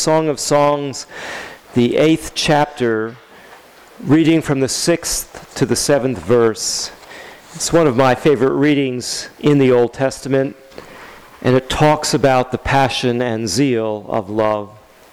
Song of Songs, the 8th chapter, reading from the 6th to the 7th verse. It's one of my favorite readings in the Old Testament, and it talks about the passion and zeal of love.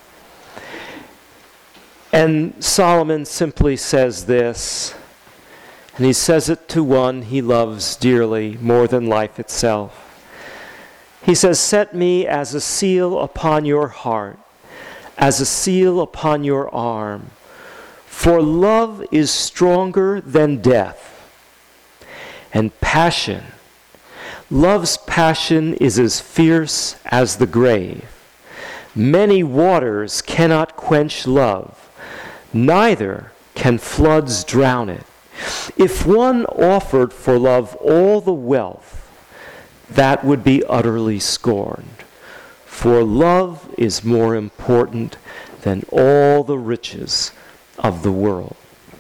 And Solomon simply says this, and he says it to one he loves dearly, more than life itself. He says, "Set me as a seal upon your heart, as a seal upon your arm, for love is stronger than death, and passion, love's passion is as fierce as the grave. Many waters cannot quench love, neither can floods drown it. If one offered for love all the wealth, that would be utterly scorned. For love is more important than all the riches of the world."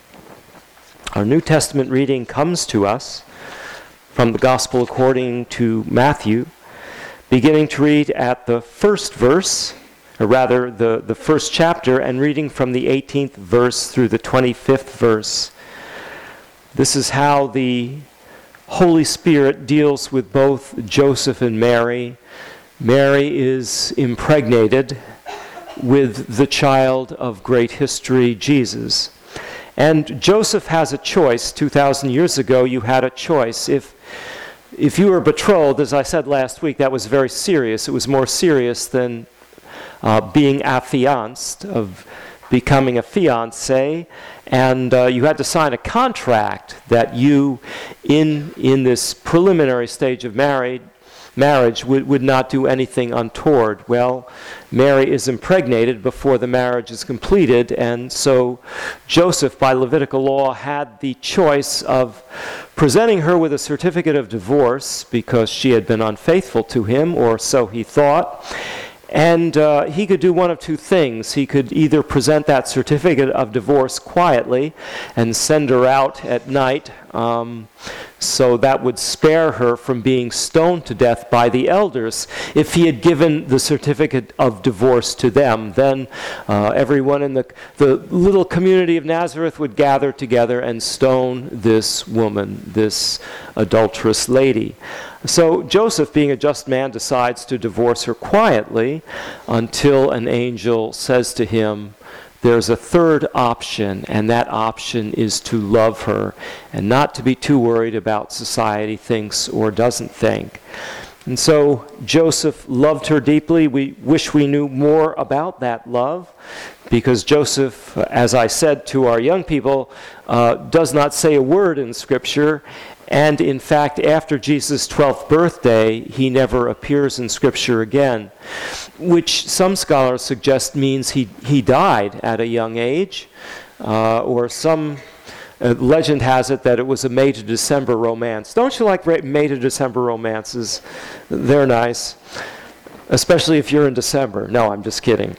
Our New Testament reading comes to us from the Gospel according to Matthew, beginning to read at the first verse, or rather the first chapter, and reading from the 18th verse through the 25th verse. This is how the Holy Spirit deals with both Joseph and Mary. Mary is impregnated with the child of great history, Jesus. And Joseph has a choice. 2,000 years ago, you had a choice. If you were betrothed, as I said last week, that was very serious. It was more serious than being affianced, of becoming a fiancé, and you had to sign a contract that you, in this preliminary stage of marriage, would not do anything untoward. Well, Mary is impregnated before the marriage is completed, and so Joseph, by Levitical law, had the choice of presenting her with a certificate of divorce because she had been unfaithful to him, or so he thought. And he could do one of two things. He could either present that certificate of divorce quietly and send her out at night, so that would spare her from being stoned to death by the elders. If he had given the certificate of divorce to them, then everyone in the little community of Nazareth would gather together and stone this woman, this adulterous lady. So Joseph, being a just man, decides to divorce her quietly until an angel says to him, there's a third option, and that option is to love her and not to be too worried about society thinks or doesn't think. And so Joseph loved her deeply. We wish we knew more about that love, because Joseph, as I said to our young people, does not say a word in Scripture. And in fact, after Jesus' 12th birthday, he never appears in Scripture again, which some scholars suggest means he died at a young age, or some legend has it that it was a May to December romance. Don't you like May to December romances? They're nice, especially if you're in December. No, I'm just kidding.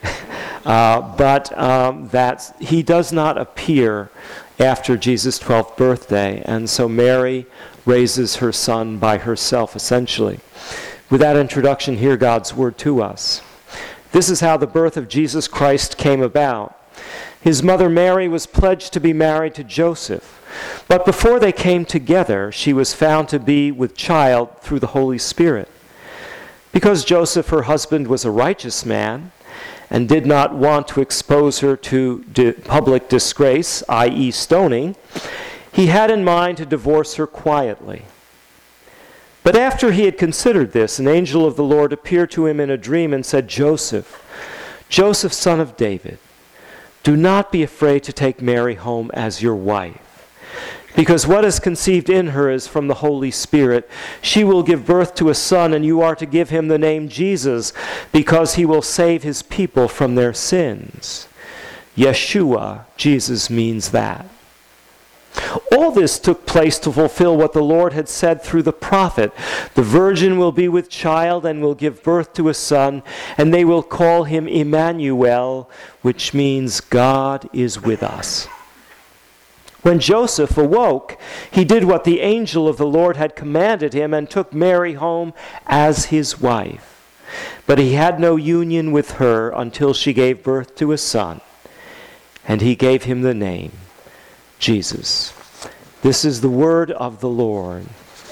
But he does not appear after Jesus' 12th birthday, and so Mary raises her son by herself, essentially. With that introduction, hear God's word to us. This is how the birth of Jesus Christ came about. His mother Mary was pledged to be married to Joseph, but before they came together, she was found to be with child through the Holy Spirit. Because Joseph, her husband, was a righteous man, and did not want to expose her to public disgrace, i.e. stoning, he had in mind to divorce her quietly. But after he had considered this, an angel of the Lord appeared to him in a dream and said, Joseph, son of David, do not be afraid to take Mary home as your wife, because what is conceived in her is from the Holy Spirit. She will give birth to a son, and you are to give him the name Jesus, because he will save his people from their sins. Yeshua, Jesus, means that. All this took place to fulfill what the Lord had said through the prophet. The virgin will be with child and will give birth to a son, and they will call him Emmanuel, which means God is with us. When Joseph awoke, he did what the angel of the Lord had commanded him and took Mary home as his wife. But he had no union with her until she gave birth to a son, and he gave him the name Jesus. This is the word of the Lord.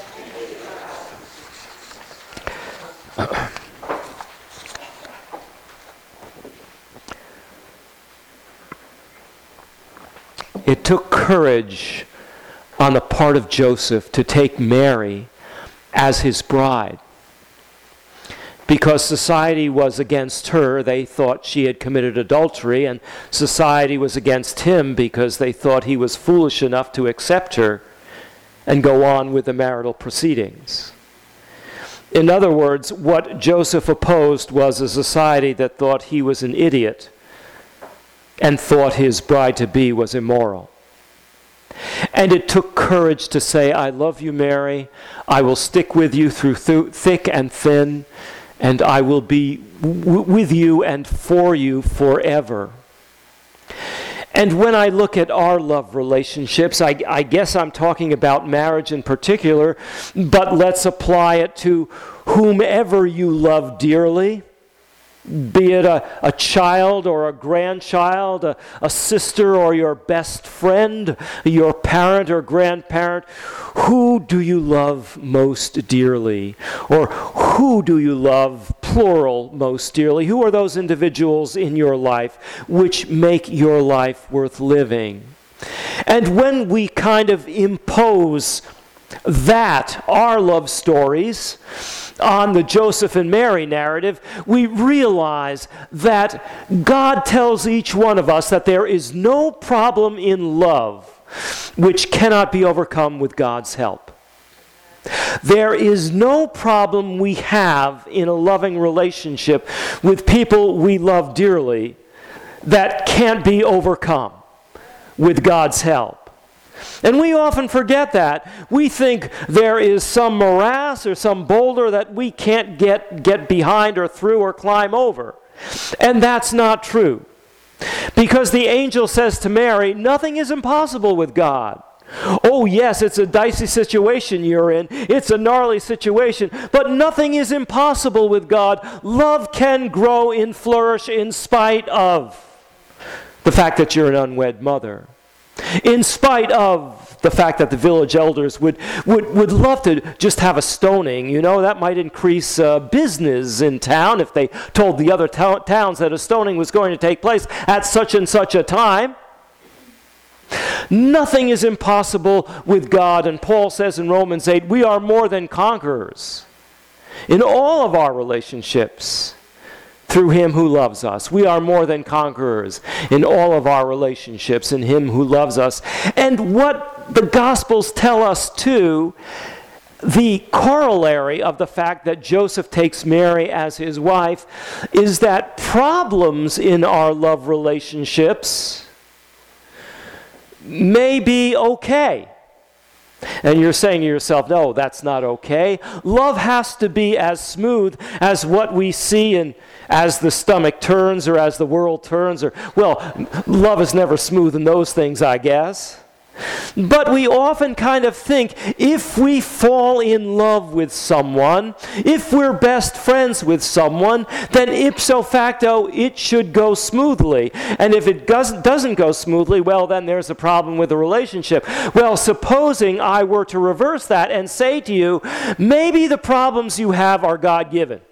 It took courage on the part of Joseph to take Mary as his bride. Because society was against her, they thought she had committed adultery, and society was against him because they thought he was foolish enough to accept her and go on with the marital proceedings. In other words, what Joseph opposed was a society that thought he was an idiot and thought his bride-to-be was immoral. And it took courage to say, I love you, Mary. I will stick with you through thick and thin, and I will be with you and for you forever. And when I look at our love relationships, I guess I'm talking about marriage in particular, but let's apply it to whomever you love dearly, be it a child or a grandchild, a sister or your best friend, your parent or grandparent. Who do you love most dearly? Or who do you love, plural, most dearly? Who are those individuals in your life which make your life worth living? And when we kind of impose that, our love stories, on the Joseph and Mary narrative, we realize that God tells each one of us that there is no problem in love which cannot be overcome with God's help. There is no problem we have in a loving relationship with people we love dearly that can't be overcome with God's help. And we often forget that. We think there is some morass or some boulder that we can't get behind or through or climb over. And that's not true. Because the angel says to Mary, nothing is impossible with God. Oh yes, it's a dicey situation you're in. It's a gnarly situation. But nothing is impossible with God. Love can grow and flourish in spite of the fact that you're an unwed mother. In spite of the fact that the village elders would love to just have a stoning. You know, that might increase business in town if they told the other towns that a stoning was going to take place at such and such a time. Nothing is impossible with God, and Paul says in Romans 8, we are more than conquerors in all of our relationships. Through him who loves us. We are more than conquerors in all of our relationships in him who loves us. And what the Gospels tell us too, the corollary of the fact that Joseph takes Mary as his wife, is that problems in our love relationships may be okay. And you're saying to yourself, no, that's not okay. Love has to be as smooth as what we see in as the stomach turns or as the world turns. Or, well, love is never smooth in those things, I guess. But we often kind of think if we fall in love with someone, if we're best friends with someone, then ipso facto it should go smoothly. And if it doesn't go smoothly, well, then there's a problem with the relationship. Well, supposing I were to reverse that and say to you, maybe the problems you have are God-given.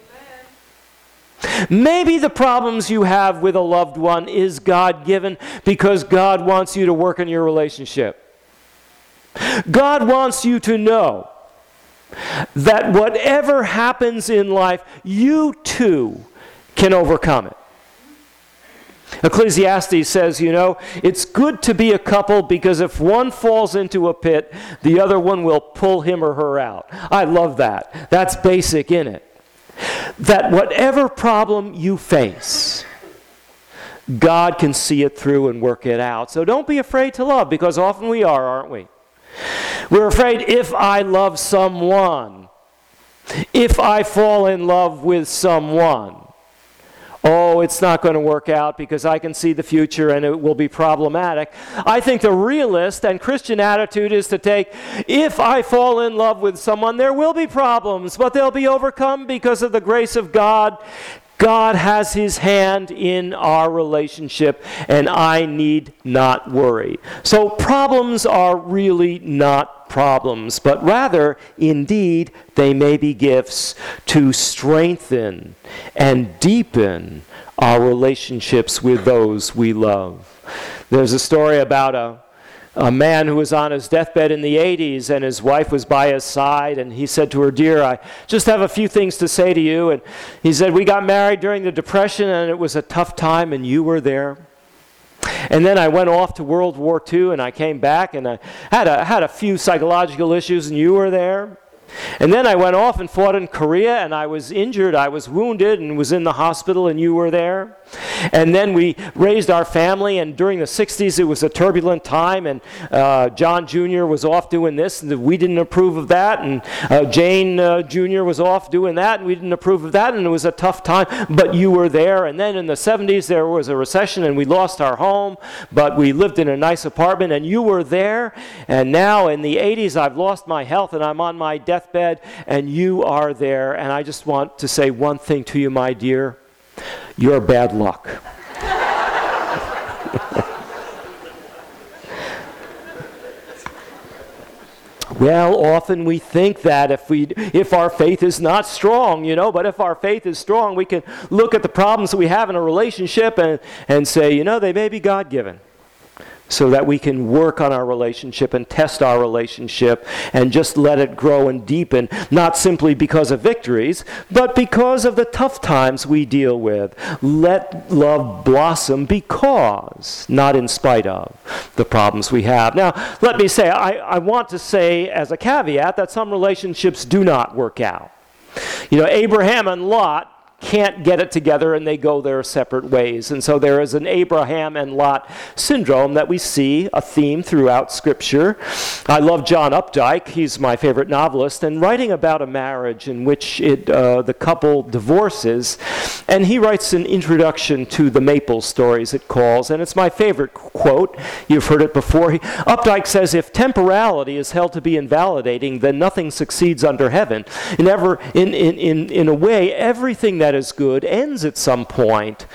Maybe the problems you have with a loved one is God-given because God wants you to work in your relationship. God wants you to know that whatever happens in life, you too can overcome it. Ecclesiastes says, you know, it's good to be a couple because if one falls into a pit, the other one will pull him or her out. I love that. That's basic in it. That whatever problem you face, God can see it through and work it out. So don't be afraid to love, because often we are, aren't we? We're afraid if I love someone, if I fall in love with someone, oh, it's not going to work out because I can see the future and it will be problematic. I think the realist and Christian attitude is to take, if I fall in love with someone, there will be problems, but they'll be overcome because of the grace of God. God has his hand in our relationship, and I need not worry. So problems are really not problems, but rather, indeed, they may be gifts to strengthen and deepen our relationships with those we love. There's a story about a man who was on his deathbed in the 80s, and his wife was by his side, and he said to her, "Dear, I just have a few things to say to you." And he said, "We got married during the Depression, and it was a tough time, and you were there. And then I went off to World War II, and I came back, and I had a few psychological issues, and you were there. And then I went off and fought in Korea, and I was injured, I was wounded, and was in the hospital, and you were there. And then we raised our family, and during the 60s it was a turbulent time, and John Jr. was off doing this, and we didn't approve of that, and Jane Jr. was off doing that, and we didn't approve of that, and it was a tough time, but you were there. And then in the 70s there was a recession, and we lost our home, but we lived in a nice apartment, and you were there. And now in the 80s I've lost my health, and I'm on my deathbed, and you are there. And I just want to say one thing to you, my dear. You're bad luck." Well, often we think that if our faith is not strong, but if our faith is strong, we can look at the problems that we have in a relationship and say, they may be God-given, so that we can work on our relationship and test our relationship and just let it grow and deepen, not simply because of victories, but because of the tough times we deal with. Let love blossom because, not in spite of, the problems we have. Now, let me say, I want to say as a caveat that some relationships do not work out. Abraham and Lot can't get it together, and they go their separate ways. And so there is an Abraham and Lot syndrome that we see, a theme throughout Scripture. I love John Updike. He's my favorite novelist, and writing about a marriage in which the couple divorces, and he writes an introduction to the Maple Stories, it calls, and it's my favorite quote. You've heard it before. Updike says, "If temporality is held to be invalidating, then nothing succeeds under heaven. In a way, everything that is good ends at some point.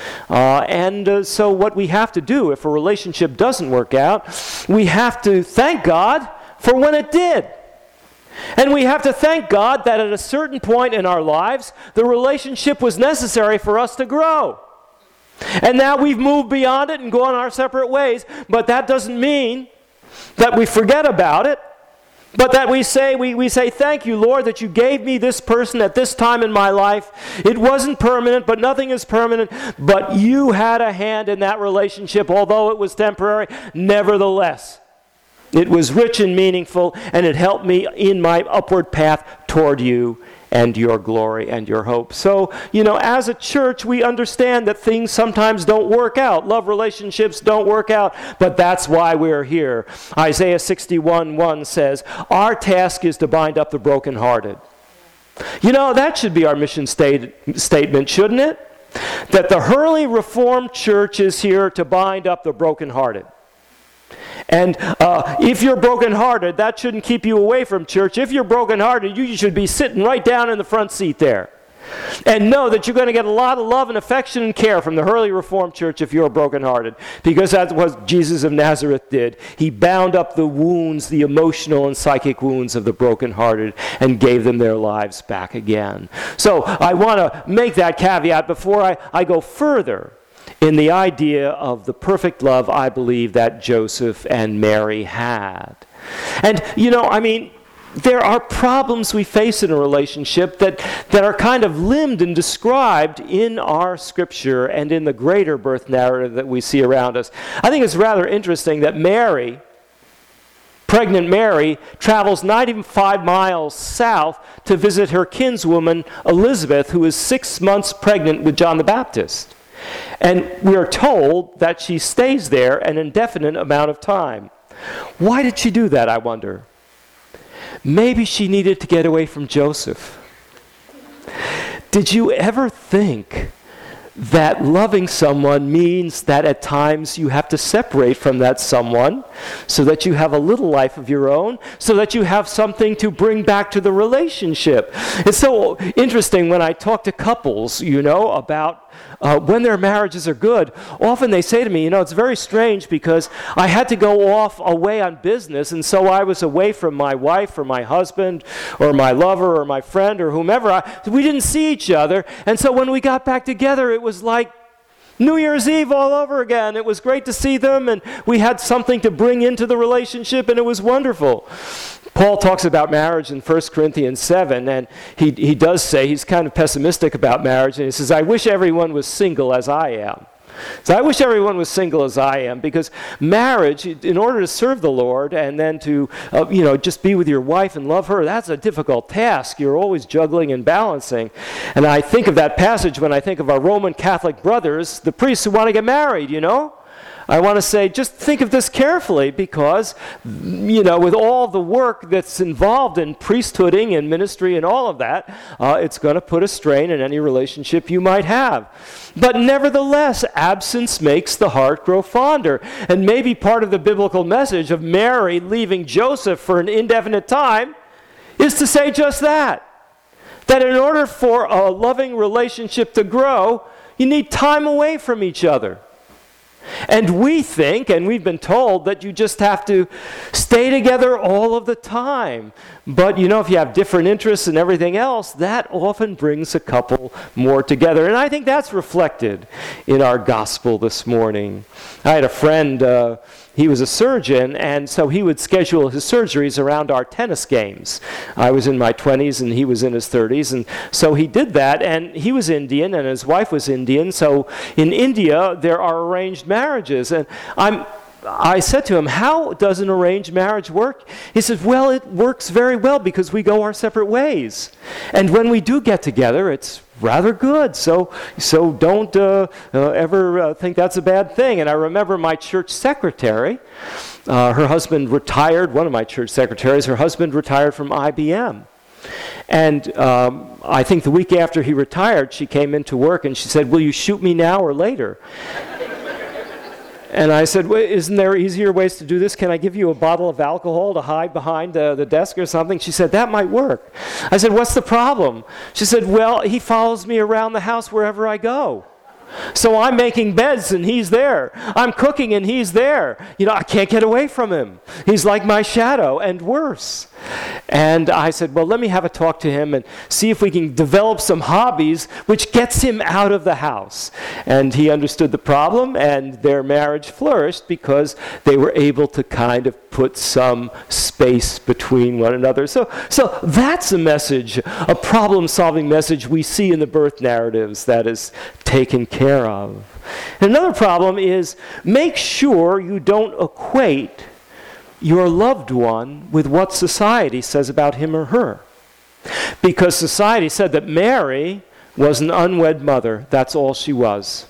So what we have to do if a relationship doesn't work out, we have to thank God for when it did. And we have to thank God that at a certain point in our lives, the relationship was necessary for us to grow. And now we've moved beyond it and gone our separate ways, but that doesn't mean that we forget about it. But that we say, thank you, Lord, that you gave me this person at this time in my life. It wasn't permanent, but nothing is permanent. But you had a hand in that relationship, although it was temporary. Nevertheless, it was rich and meaningful, and it helped me in my upward path toward you and your glory and your hope." So, as a church, we understand that things sometimes don't work out. Love relationships don't work out, but that's why we're here. Isaiah 61:1 says, "Our task is to bind up the brokenhearted." That should be our mission statement, shouldn't it? That the Hurley Reformed Church is here to bind up the brokenhearted. And if you're brokenhearted, that shouldn't keep you away from church. If you're brokenhearted, you should be sitting right down in the front seat there. And know that you're going to get a lot of love and affection and care from the Hurley Reformed Church if you're brokenhearted. Because that's what Jesus of Nazareth did. He bound up the wounds, the emotional and psychic wounds of the brokenhearted, and gave them their lives back again. So I want to make that caveat before I go further in the idea of the perfect love I believe that Joseph and Mary had. And, there are problems we face in a relationship that are kind of limned and described in our Scripture and in the greater birth narrative that we see around us. I think it's rather interesting that pregnant Mary, travels 95 miles south to visit her kinswoman Elizabeth, who is 6 months pregnant with John the Baptist. And we are told that she stays there an indefinite amount of time. Why did she do that, I wonder? Maybe she needed to get away from Joseph. Did you ever think that loving someone means that at times you have to separate from that someone so that you have a little life of your own, so that you have something to bring back to the relationship. It's so interesting when I talk to couples, about when their marriages are good. Often they say to me, it's very strange because I had to go off away on business, and so I was away from my wife or my husband or my lover or my friend or whomever. We didn't see each other, and so when we got back together, it was like New Year's Eve all over again. It was great to see them, and we had something to bring into the relationship, and it was wonderful. Paul talks about marriage in 1 Corinthians 7, and he does say, he's kind of pessimistic about marriage, and he says, I wish everyone was single as I am. So I wish everyone was single as I am, because marriage, in order to serve the Lord and then to, just be with your wife and love her, that's a difficult task. You're always juggling and balancing. And I think of that passage when I think of our Roman Catholic brothers, the priests who want to get married, I want to say, just think of this carefully because, with all the work that's involved in priesthooding and ministry and all of that, it's going to put a strain in any relationship you might have. But nevertheless, absence makes the heart grow fonder. And maybe part of the biblical message of Mary leaving Joseph for an indefinite time is to say just that. That in order for a loving relationship to grow, you need time away from each other. And we think, and we've been told, that you just have to stay together all of the time. But, if you have different interests and everything else, that often brings a couple more together. And I think that's reflected in our gospel this morning. I had a friend, he was a surgeon, and so he would schedule his surgeries around our tennis games. I was in my 20s, and he was in his 30s, and so he did that, and he was Indian, and his wife was Indian, so in India, there are arranged marriages, and I said to him, how does an arranged marriage work? He said, well, it works very well because we go our separate ways. And when we do get together, it's rather good. So don't ever think that's a bad thing. And I remember my church secretary, her husband retired, one of my church secretaries, her husband retired from IBM. And I think the week after he retired, she came into work and she said, will you shoot me now or later? And I said, well, isn't there easier ways to do this? Can I give you a bottle of alcohol to hide behind the desk or something? She said, that might work. I said, what's the problem? She said, well, he follows me around the house wherever I go. So I'm making beds and he's there. I'm cooking and he's there. I can't get away from him. He's like my shadow and worse. And I said, well, let me have a talk to him and see if we can develop some hobbies which gets him out of the house. And he understood the problem, and their marriage flourished because they were able to kind of put some space between one another. So that's a message, a problem-solving message we see in the birth narratives that is taken care of. And another problem is make sure you don't equate your loved one with what society says about him or her. Because society said that Mary was an unwed mother. That's all she was.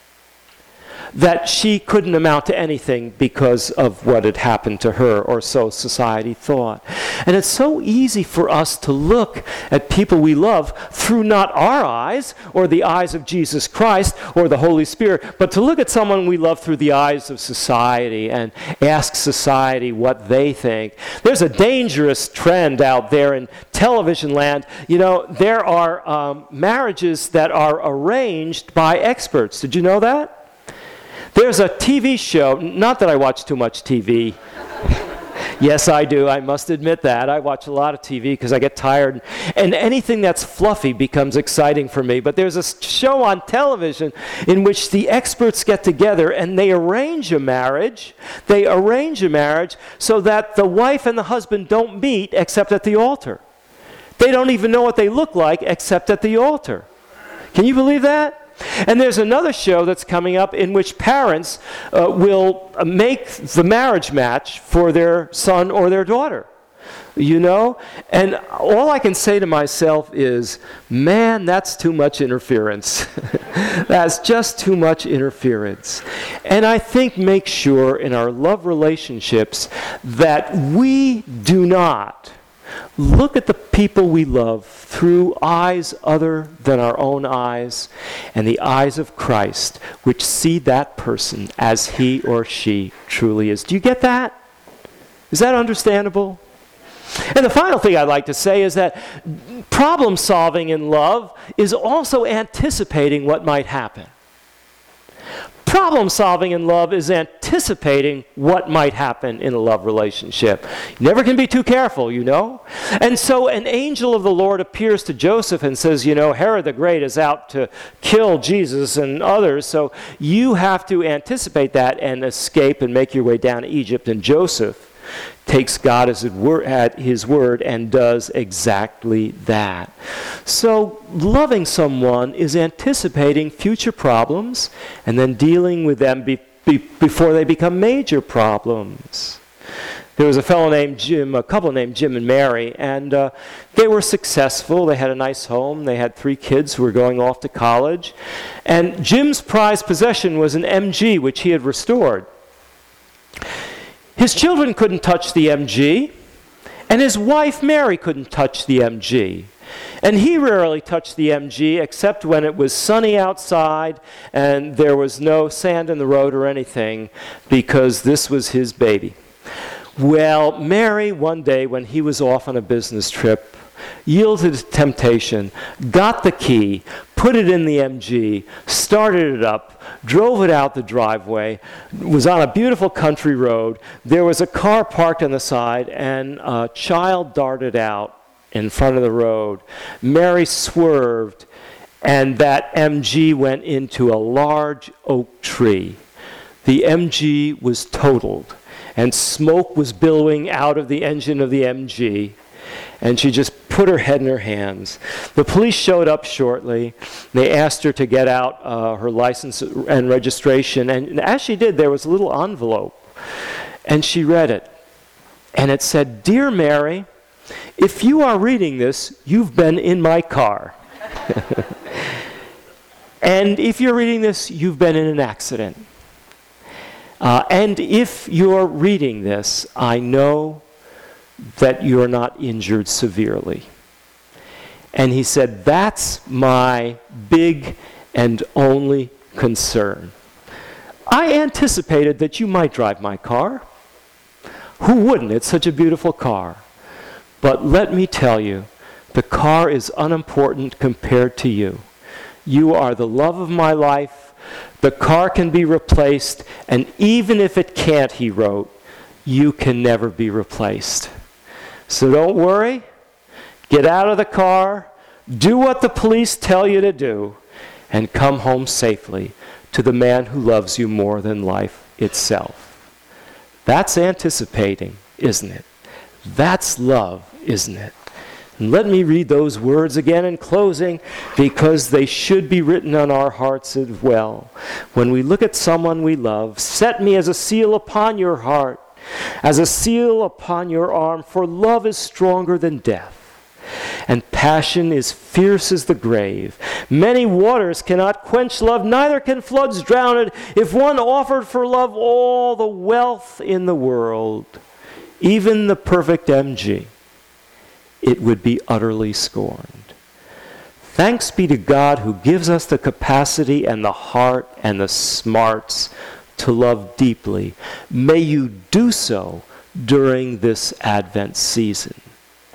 That she couldn't amount to anything because of what had happened to her, or so society thought. And it's so easy for us to look at people we love through not our eyes, or the eyes of Jesus Christ, or the Holy Spirit, but to look at someone we love through the eyes of society and ask society what they think. There's a dangerous trend out there in television land. There are marriages that are arranged by experts. Did you know that? There's a TV show, not that I watch too much TV. Yes, I do. I must admit that. I watch a lot of TV because I get tired. And anything that's fluffy becomes exciting for me. But there's a show on television in which the experts get together and they arrange a marriage. They arrange a marriage so that the wife and the husband don't meet except at the altar. They don't even know what they look like except at the altar. Can you believe that? And there's another show that's coming up in which parents will make the marriage match for their son or their daughter. And all I can say to myself is, man, that's too much interference. That's just too much interference. And I think make sure in our love relationships that we do not look at the people we love through eyes other than our own eyes and the eyes of Christ, which see that person as he or she truly is. Do you get that? Is that understandable? And the final thing I'd like to say is that problem solving in love is also anticipating what might happen. Problem solving in love is anticipating what might happen in a love relationship. You never can be too careful, you know? And so an angel of the Lord appears to Joseph and says, you know, Herod the Great is out to kill Jesus and others, so you have to anticipate that and escape and make your way down to Egypt. And Joseph takes God at his word and does exactly that. So loving someone is anticipating future problems and then dealing with them before they become major problems. There was a couple named Jim and Mary, and they were successful. They had a nice home. They had 3 kids who were going off to college. And Jim's prized possession was an MG, which he had restored. His children couldn't touch the MG, and his wife Mary couldn't touch the MG. And he rarely touched the MG except when it was sunny outside and there was no sand in the road or anything, because this was his baby. Well, Mary, one day when he was off on a business trip, yielded to temptation, got the key, put it in the MG, started it up, drove it out the driveway, was on a beautiful country road. There was a car parked on the side, and a child darted out in front of the road. Mary swerved, and that MG went into a large oak tree. The MG was totaled, and smoke was billowing out of the engine of the MG. And she just put her head in her hands. The police showed up shortly. They asked her to get out her license and registration. And as she did, there was a little envelope. And she read it. And it said, "Dear Mary, if you are reading this, you've been in my car. And if you're reading this, you've been in an accident. And if you're reading this, I know that you're not injured severely." And he said, "That's my big and only concern. I anticipated that you might drive my car. Who wouldn't? It's such a beautiful car. But let me tell you, the car is unimportant compared to you. You are the love of my life. The car can be replaced, and even if it can't," he wrote, "you can never be replaced. So don't worry, get out of the car, do what the police tell you to do, and come home safely to the man who loves you more than life itself." That's anticipating, isn't it? That's love, isn't it? And let me read those words again in closing, because they should be written on our hearts as well. When we look at someone we love, "Set me as a seal upon your heart, as a seal upon your arm, for love is stronger than death, and passion is fierce as the grave. Many waters cannot quench love, neither can floods drown it. If one offered for love all the wealth in the world, even the perfect MG, it would be utterly scorned. Thanks be to God who gives us the capacity and the heart and the smarts to love deeply. May you do so during this Advent season."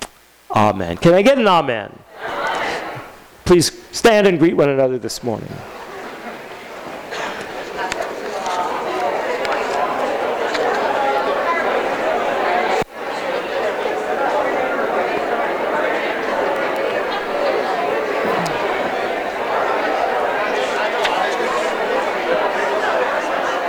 Amen. Can I get an amen? Please stand and greet one another this morning.